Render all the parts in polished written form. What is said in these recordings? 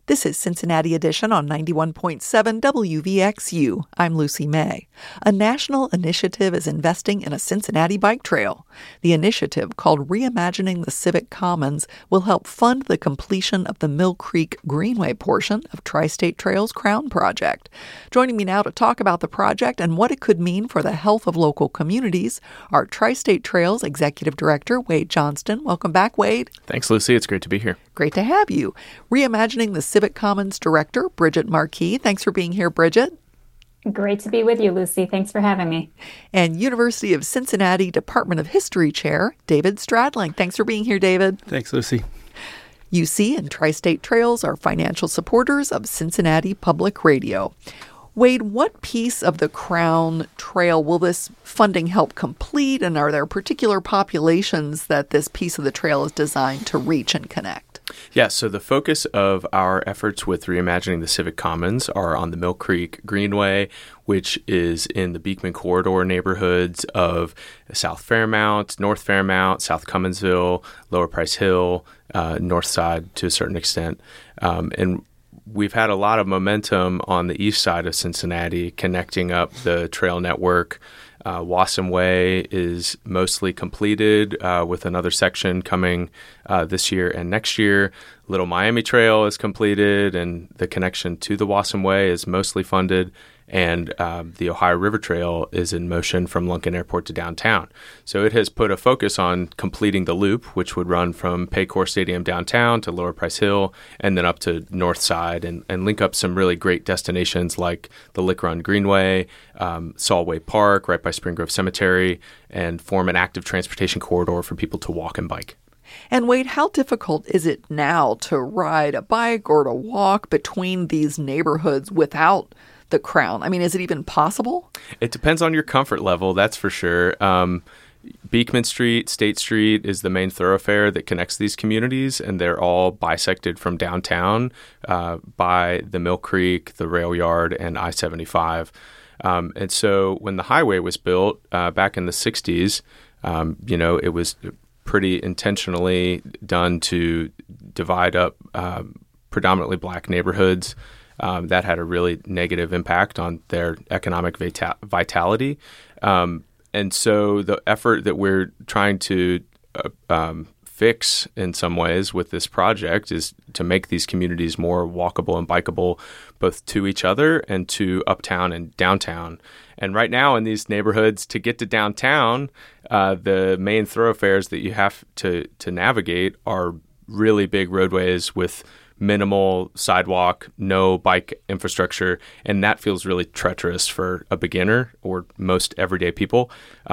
This is Cincinnati Edition on 91.7 WVXU. I'm Lucy May. A national initiative is investing in a Cincinnati bike trail. The initiative, called Reimagining the Civic Commons, will help fund the completion of the Mill Creek Greenway portion of Tri-State Trails Crown Project. Joining me now to talk about the project and what it could mean for the health of local communities are Tri-State Trails Executive Director Wade Johnston. Welcome back, Wade. Thanks, Lucy. It's great to be here. Great to have you. Reimagining the Civic Commons Director, Bridget Marquis. Thanks for being here, Bridget. Great to be with you, Lucy. Thanks for having me. And University of Cincinnati Department of History Chair, David Stradling. Thanks for being here, David. Thanks, Lucy. UC and Tri-State Trails are financial supporters of Cincinnati Public Radio. Wade, what piece of the Crown Trail will this funding help complete, and are there particular populations that this piece of the trail is designed to reach and connect? Yeah, so the focus of our efforts with Reimagining the Civic Commons are on the Mill Creek Greenway, which is in the Beekman Corridor neighborhoods of South Fairmount, North Fairmount, South Cumminsville, Lower Price Hill, North Side to a certain extent. And we've had a lot of momentum on the east side of Cincinnati, connecting up the trail network. Wasson Way is mostly completed with another section coming this year and next year. Little Miami Trail is completed, and the connection to the Wasson Way is mostly funded. And the Ohio River Trail is in motion from Lunken Airport to downtown. So it has put a focus on completing the loop, which would run from Paycor Stadium downtown to Lower Price Hill and then up to North Side and link up some really great destinations like the Lick Run Greenway, Solway Park right by Spring Grove Cemetery, and form an active transportation corridor for people to walk and bike. And Wade, how difficult is it now to ride a bike or to walk between these neighborhoods without the Crown? I mean, is it even possible? It depends on your comfort level, that's for sure. Beekman Street, State Street is the main thoroughfare that connects these communities, and they're all bisected from downtown by the Mill Creek, the rail yard, and I-75. And so when the highway was built back in the 60s, it was pretty intentionally done to divide up predominantly black neighborhoods. That had a really negative impact on their economic vitality. And so the effort that we're trying to fix in some ways with this project is to make these communities more walkable and bikeable, both to each other and to uptown and downtown. And right now in these neighborhoods, to get to downtown, the main thoroughfares that you have to navigate are really big roadways with minimal sidewalk, no bike infrastructure, and that feels really treacherous for a beginner or most everyday people.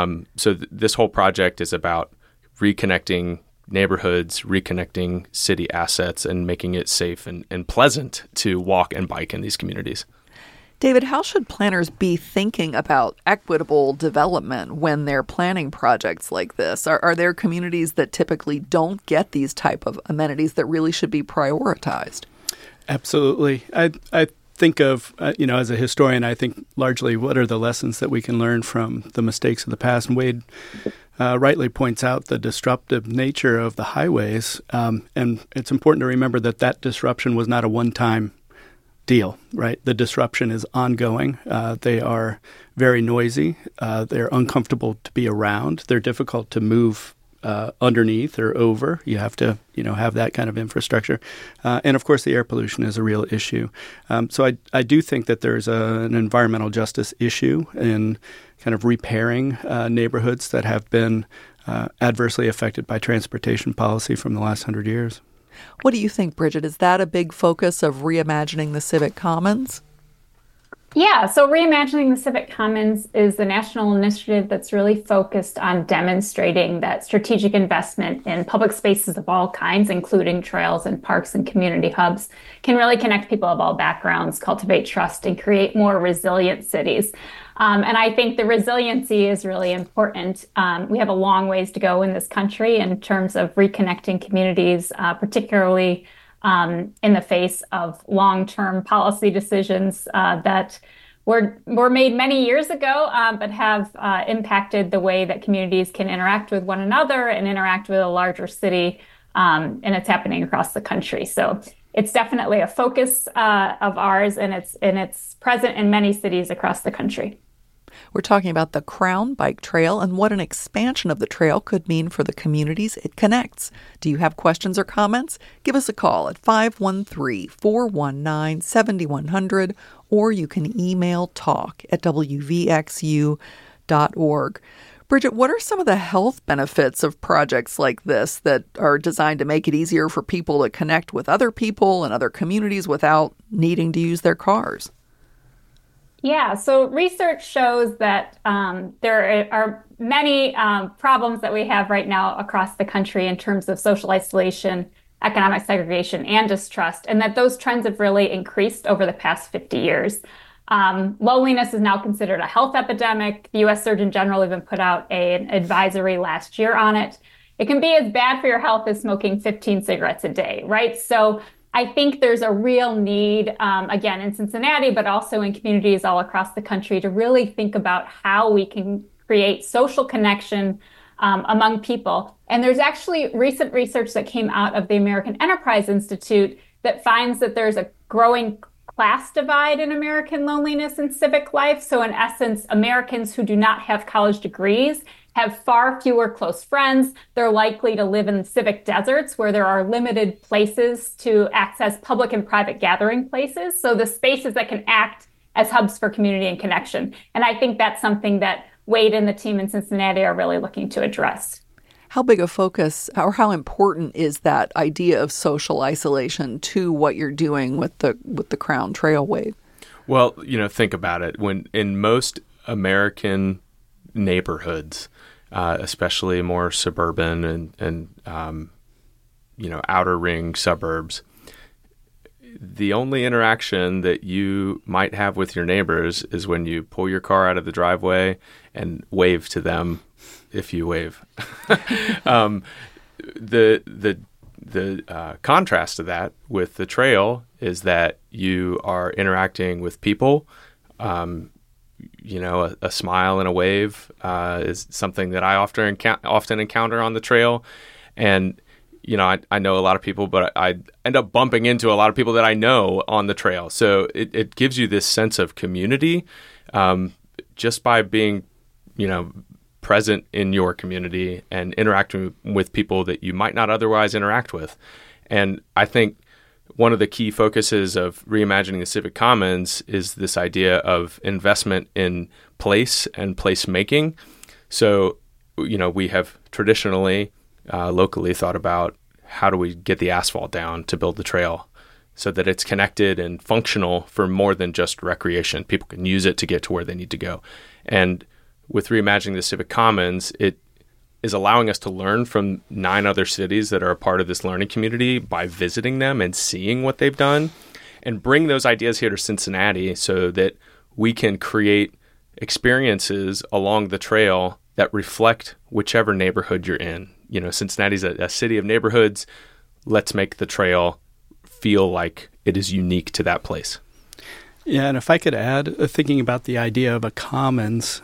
So this whole project is about reconnecting neighborhoods, reconnecting city assets, and making it safe and pleasant to walk and bike in these communities. David, how should planners be thinking about equitable development when they're planning projects like this? Are there communities that typically don't get these type of amenities that really should be prioritized? Absolutely. I think of, as a historian, I think largely what are the lessons that we can learn from the mistakes of the past. And Wade rightly points out the disruptive nature of the highways. And it's important to remember that disruption was not a one-time deal, right? The disruption is ongoing. They are very noisy. They're uncomfortable to be around. They're difficult to move underneath or over. You have to, have that kind of infrastructure. And of course, the air pollution is a real issue. So I do think that there's an environmental justice issue in kind of repairing neighborhoods that have been adversely affected by transportation policy from the last 100 years. What do you think, Bridget? Is that a big focus of Reimagining the Civic Commons? Yeah, so Reimagining the Civic Commons is a national initiative that's really focused on demonstrating that strategic investment in public spaces of all kinds, including trails and parks and community hubs, can really connect people of all backgrounds, cultivate trust, and create more resilient cities. And I think the resiliency is really important. We have a long ways to go in this country in terms of reconnecting communities, particularly in the face of long-term policy decisions that were made many years ago, but have impacted the way that communities can interact with one another and interact with a larger city. And it's happening across the country. So it's definitely a focus of ours, and it's present in many cities across the country. We're talking about the Crown Bike Trail and what an expansion of the trail could mean for the communities it connects. Do you have questions or comments? Give us a call at 513-419-7100, or you can email talk@wvxu.org. Bridget, what are some of the health benefits of projects like this that are designed to make it easier for people to connect with other people and other communities without needing to use their cars? Yeah, so research shows that there are many problems that we have right now across the country in terms of social isolation, economic segregation, and distrust, and that those trends have really increased over the past 50 years. Loneliness is now considered a health epidemic. The U.S. Surgeon General even put out an advisory last year on it. It can be as bad for your health as smoking 15 cigarettes a day, right? So I think there's a real need, again, in Cincinnati, but also in communities all across the country to really think about how we can create social connection among people. And there's actually recent research that came out of the American Enterprise Institute that finds that there's a growing class divide in American loneliness and civic life. So in essence, Americans who do not have college degrees have far fewer close friends. They're likely to live in civic deserts where there are limited places to access public and private gathering places. So the spaces that can act as hubs for community and connection. And I think that's something that Wade and the team in Cincinnati are really looking to address. How big a focus or how important is that idea of social isolation to what you're doing with the Crown Trail, Wade? Well, think about it. When in most American neighborhoods, especially more suburban and outer ring suburbs, the only interaction that you might have with your neighbors is when you pull your car out of the driveway and wave to them, if you wave. The contrast to that with the trail is that you are interacting with people. A smile and a wave is something that I often encounter on the trail. And, I know a lot of people, but I end up bumping into a lot of people that I know on the trail. So it gives you this sense of community just by being, present in your community and interacting with people that you might not otherwise interact with. And I think one of the key focuses of reimagining the Civic Commons is this idea of investment in place and placemaking. So, we have traditionally, locally thought about how do we get the asphalt down to build the trail so that it's connected and functional for more than just recreation. People can use it to get to where they need to go. And with reimagining the Civic Commons, it is allowing us to learn from 9 other cities that are a part of this learning community by visiting them and seeing what they've done, and bring those ideas here to Cincinnati so that we can create experiences along the trail that reflect whichever neighborhood you're in. Cincinnati's a city of neighborhoods. Let's make the trail feel like it is unique to that place. Yeah, and if I could add, thinking about the idea of a commons,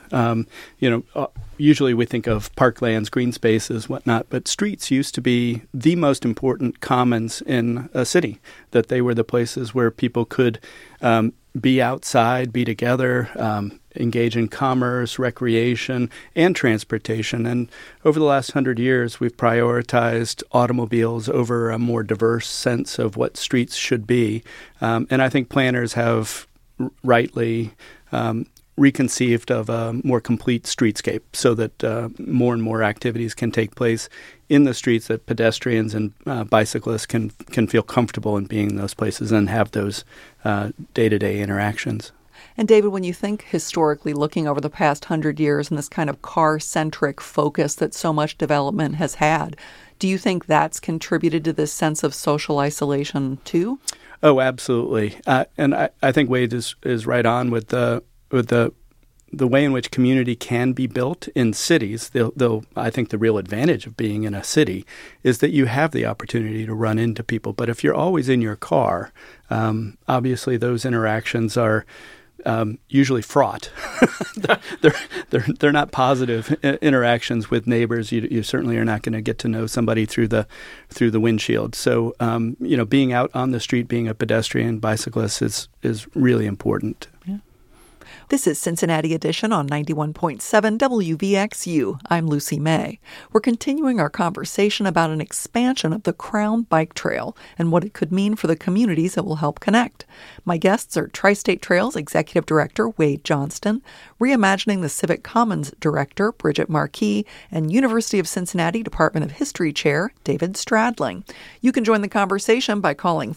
usually we think of parklands, green spaces, whatnot, but streets used to be the most important commons in a city, that they were the places where people could be outside, be together, engage in commerce, recreation, and transportation. And over the last 100 years, we've prioritized automobiles over a more diverse sense of what streets should be. And I think planners have rightly reconceived of a more complete streetscape so that more and more activities can take place in the streets, that pedestrians and bicyclists can feel comfortable in being in those places and have those day-to-day interactions. And David, when you think historically, looking over the past 100 years and this kind of car-centric focus that so much development has had, do you think that's contributed to this sense of social isolation too? Oh, absolutely. And I think Wade is right on with the way in which community can be built in cities. Though I think the real advantage of being in a city is that you have the opportunity to run into people. But if you're always in your car, obviously those interactions are usually fraught. they're not positive interactions with neighbors. You certainly are not going to get to know somebody through the windshield. So being out on the street, being a pedestrian, bicyclist is really important. Yeah. This is Cincinnati Edition on 91.7 WVXU. I'm Lucy May. We're continuing our conversation about an expansion of the Crown Bike Trail and what it could mean for the communities it will help connect. My guests are Tri-State Trails Executive Director Wade Johnston, Reimagining the Civic Commons Director Bridget Marquis, and University of Cincinnati Department of History Chair David Stradling. You can join the conversation by calling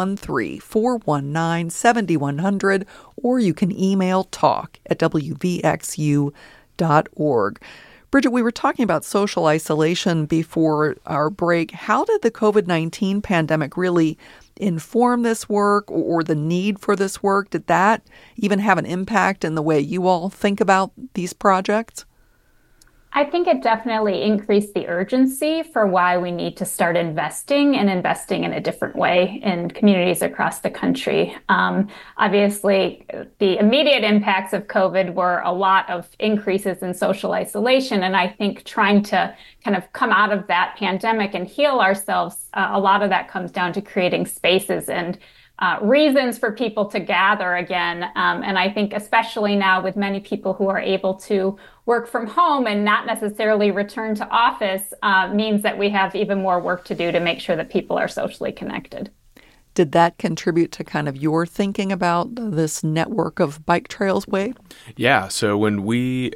513-419-7100, or you can email talk@wvxu.org. Bridget, we were talking about social isolation before our break. How did the COVID-19 pandemic really inform this work or the need for this work? Did that even have an impact in the way you all think about these projects? I think it definitely increased the urgency for why we need to start investing in a different way in communities across the country. Obviously, the immediate impacts of COVID were a lot of increases in social isolation. And I think trying to kind of come out of that pandemic and heal ourselves, a lot of that comes down to creating spaces and reasons for people to gather again. And I think especially now with many people who are able to work from home and not necessarily return to office means that we have even more work to do to make sure that people are socially connected. Did that contribute to kind of your thinking about this network of bike trails, Wade? Yeah. So when we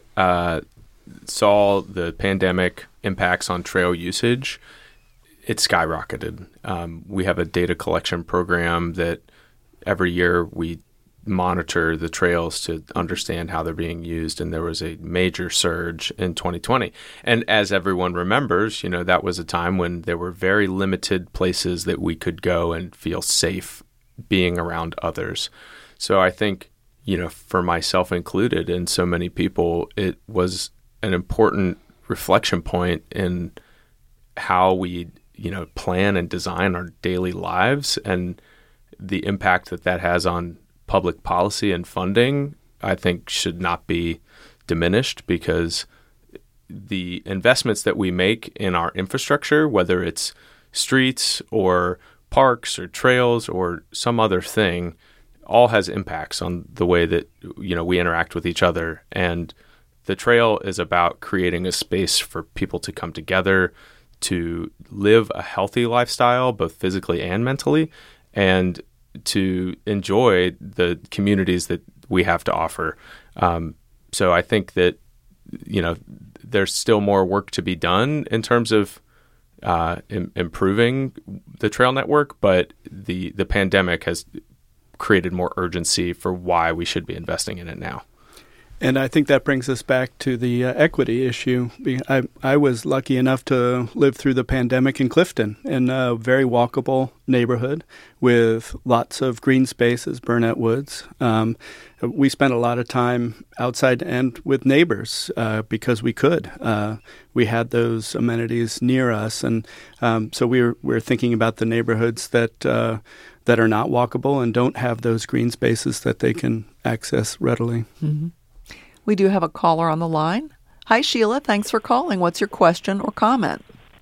saw the pandemic impacts on trail usage, it skyrocketed. We have a data collection program that every year we monitor the trails to understand how they're being used, and there was a major surge in 2020. And as everyone remembers, that was a time when there were very limited places that we could go and feel safe being around others. So I think, for myself included and so many people, it was an important reflection point in how we plan and design our daily lives, and the impact that has on public policy and funding, I think, should not be diminished, because the investments that we make in our infrastructure, whether it's streets or parks or trails or some other thing, all has impacts on the way that we interact with each other. And the trail is about creating a space for people to come together, to live a healthy lifestyle, both physically and mentally, and to enjoy the communities that we have to offer. So I think that, there's still more work to be done in terms of improving the trail network, but the pandemic has created more urgency for why we should be investing in it now. And I think that brings us back to the equity issue. I was lucky enough to live through the pandemic in Clifton, in a very walkable neighborhood with lots of green spaces, Burnett Woods. We spent a lot of time outside and with neighbors because we could. We had those amenities near us, and so we're thinking about the neighborhoods that are not walkable and don't have those green spaces that they can access readily. Mm-hmm. We do have a caller on the line. Hi, Sheila. Thanks for calling. What's your question or comment?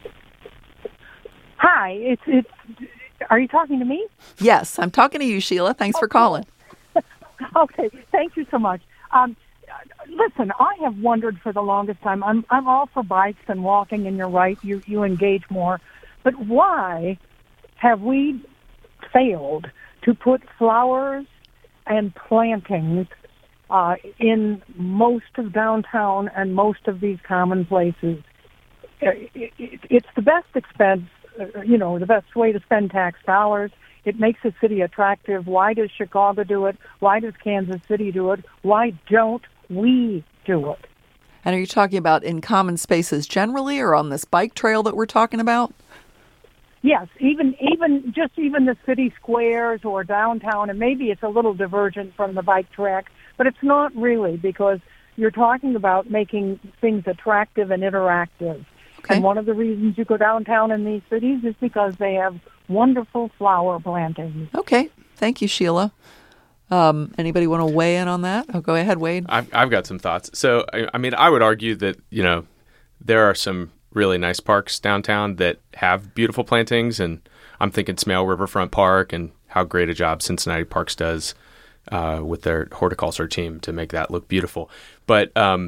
Hi. Are you talking to me? Yes, I'm talking to you, Sheila. Thanks for calling. Okay. Thank you so much. Listen, I have wondered for the longest time. I'm all for bikes and walking, and you're right. You engage more. But why have we failed to put flowers and plantings in most of downtown and most of these common places? It's the best expense, the best way to spend tax dollars. It makes a city attractive. Why does Chicago do it? Why does Kansas City do it? Why don't we do it? And are you talking about in common spaces generally, or on this bike trail that we're talking about? Yes, even the city squares or downtown, and maybe it's a little divergent from the bike track, but it's not really, because you're talking about making things attractive and interactive. Okay. And one of the reasons you go downtown in these cities is because they have wonderful flower plantings. Okay. Thank you, Sheila. Anybody want to weigh in on that? Oh, go ahead, Wade. I've got some thoughts. So, I mean, I would argue that, there are some really nice parks downtown that have beautiful plantings, and I'm thinking Smale Riverfront Park and how great a job Cincinnati Parks does with their horticulture team to make that look beautiful. But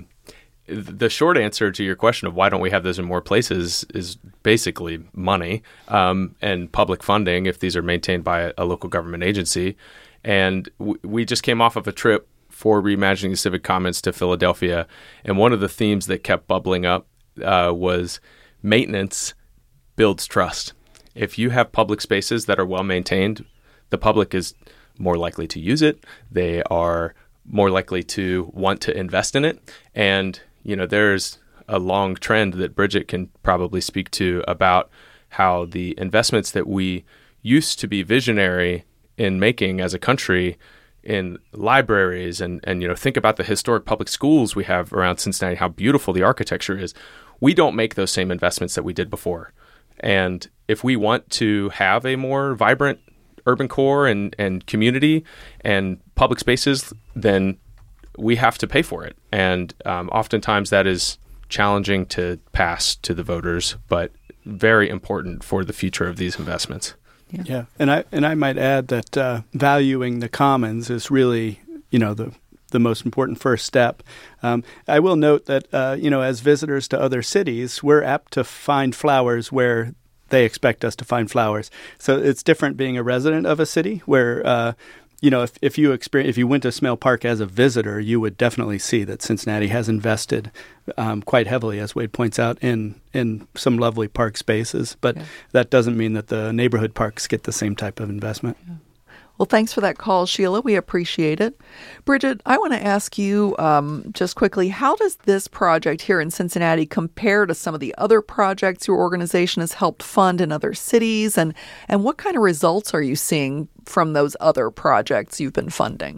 the short answer to your question of why don't we have those in more places is basically money and public funding if these are maintained by a local government agency. And we just came off of a trip for Reimagining the Civic Commons to Philadelphia, and one of the themes that kept bubbling up was maintenance builds trust. If you have public spaces that are well maintained, the public is more likely to use it. They are more likely to want to invest in it. And, there's a long trend that Bridget can probably speak to about how the investments that we used to be visionary in making as a country in libraries and think about the historic public schools we have around Cincinnati, how beautiful the architecture is. We don't make those same investments that we did before. And if we want to have a more vibrant urban core and community and public spaces, then we have to pay for it. And oftentimes that is challenging to pass to the voters, but very important for the future of these investments. Yeah. And I might add that valuing the commons is really, the most important first step. I will note that, as visitors to other cities, we're apt to find flowers where they expect us to find flowers. So it's different being a resident of a city where, if you went to Smale Park as a visitor, you would definitely see that Cincinnati has invested quite heavily, as Wade points out, in some lovely park spaces. But that doesn't mean that the neighborhood parks get the same type of investment. Yeah. Well, thanks for that call, Sheila. We appreciate it. Bridget, I want to ask you just quickly, how does this project here in Cincinnati compare to some of the other projects your organization has helped fund in other cities? And what kind of results are you seeing from those other projects you've been funding?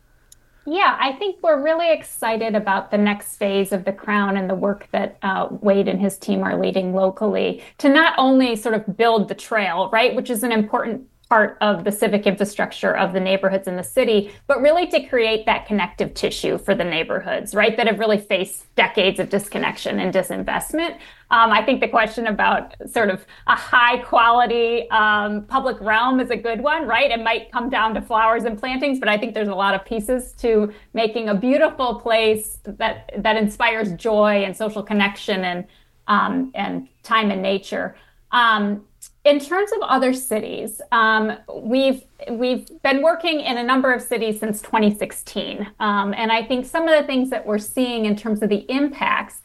Yeah, I think we're really excited about the next phase of the Crown and the work that Wade and his team are leading locally to not only sort of build the trail, right, which is an important part of the civic infrastructure of the neighborhoods in the city, but really to create that connective tissue for the neighborhoods, right, that have really faced decades of disconnection and disinvestment. I think the question about sort of a high quality public realm is a good one, right? It might come down to flowers and plantings, but I think there's a lot of pieces to making a beautiful place that inspires joy and social connection and time in nature. In terms of other cities, we've been working in a number of cities since 2016. And I think some of the things that we're seeing in terms of the impacts.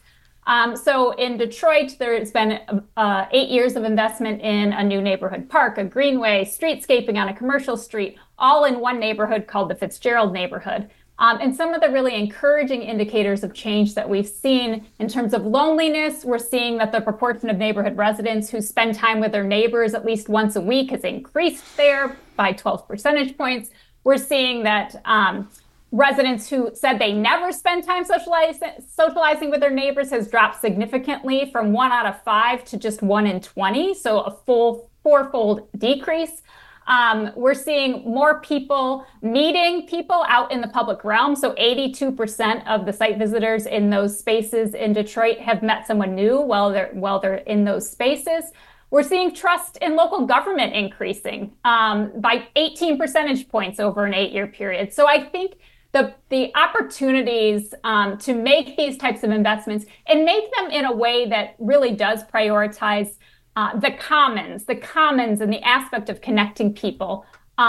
So in Detroit, there's been 8 years of investment in a new neighborhood park, a greenway, streetscaping on a commercial street, all in one neighborhood called the Fitzgerald neighborhood. And some of the really encouraging indicators of change that we've seen in terms of loneliness, we're seeing that the proportion of neighborhood residents who spend time with their neighbors at least once a week has increased there by 12 percentage points. We're seeing that residents who said they never spend time socializing with their neighbors has dropped significantly from 1 out of 5 to just 1 in 20, so a full 4-fold decrease. We're seeing more people meeting people out in the public realm. So 82% of the site visitors in those spaces in Detroit have met someone new while they're in those spaces. We're seeing trust in local government increasing by 18 percentage points over an 8-year period. So I think the opportunities to make these types of investments and make them in a way that really does prioritize the commons and the aspect of connecting people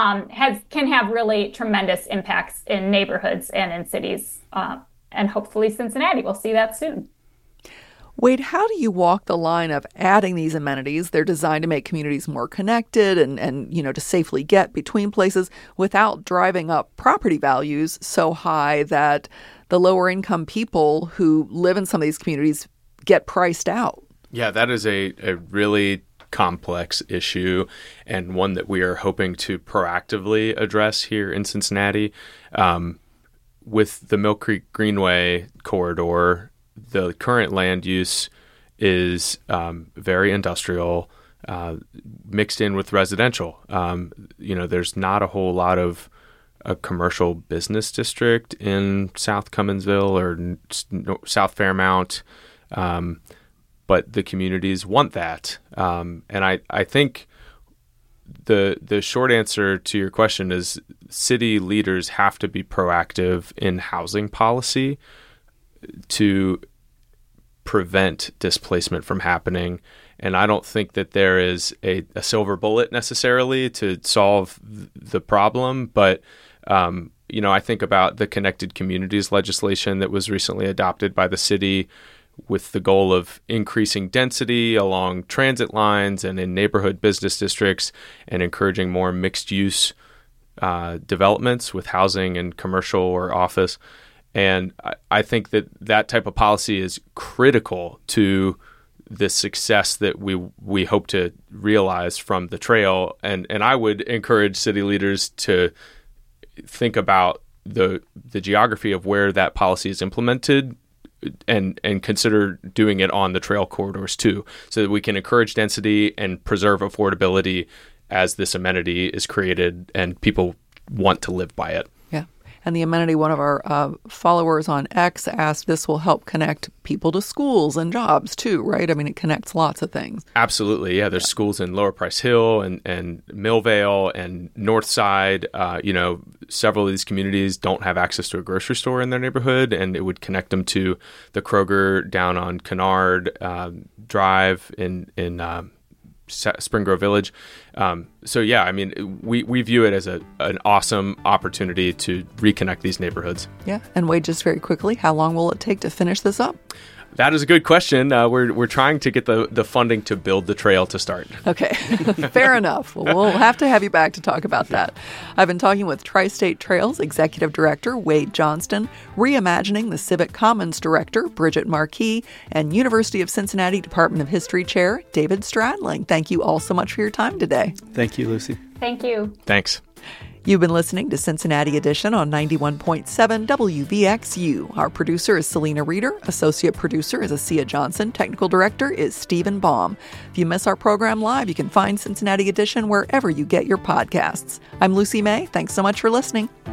can have really tremendous impacts in neighborhoods and in cities. And hopefully Cincinnati will see that soon. Wade, how do you walk the line of adding these amenities? They're designed to make communities more connected and to safely get between places without driving up property values so high that the lower income people who live in some of these communities get priced out. Yeah, that is a really complex issue and one that we are hoping to proactively address here in Cincinnati. With the Mill Creek Greenway corridor, the current land use is very industrial, mixed in with residential. There's not a whole lot of a commercial business district in South Cumminsville or South Fairmount, but the communities want that. And I think the short answer to your question is city leaders have to be proactive in housing policy to prevent displacement from happening. And I don't think that there is a silver bullet necessarily to solve the problem. But, I think about the Connected Communities legislation that was recently adopted by the city with the goal of increasing density along transit lines and in neighborhood business districts and encouraging more mixed-use developments with housing and commercial or office. And I think that type of policy is critical to the success that we hope to realize from the trail. And I would encourage city leaders to think about the geography of where that policy is implemented and consider doing it on the trail corridors too, so that we can encourage density and preserve affordability as this amenity is created and people want to live by it. Yeah. And the amenity, one of our followers on X asked, this will help connect people to schools and jobs too, right? I mean, it connects lots of things. Absolutely. Yeah. There's schools in Lower Price Hill and Millvale and North Side. Several of these communities don't have access to a grocery store in their neighborhood, and it would connect them to the Kroger down on Kennard Drive in Spring Grove Village. We view it as an awesome opportunity to reconnect these neighborhoods. Yeah. And Wade, just very quickly, how long will it take to finish this up? That is a good question. We're trying to get the funding to build the trail to start. Okay, fair enough. Well, we'll have to have you back to talk about that. I've been talking with Tri-State Trails Executive Director Wade Johnston, Reimagining the Civic Commons Director Bridget Marquis, and University of Cincinnati Department of History Chair David Stradling. Thank you all so much for your time today. Thank you, Lucy. Thank you. Thanks. You've been listening to Cincinnati Edition on 91.7 WVXU. Our producer is Selena Reeder. Associate producer is Asia Johnson. Technical director is Stephen Baum. If you miss our program live, you can find Cincinnati Edition wherever you get your podcasts. I'm Lucy May. Thanks so much for listening.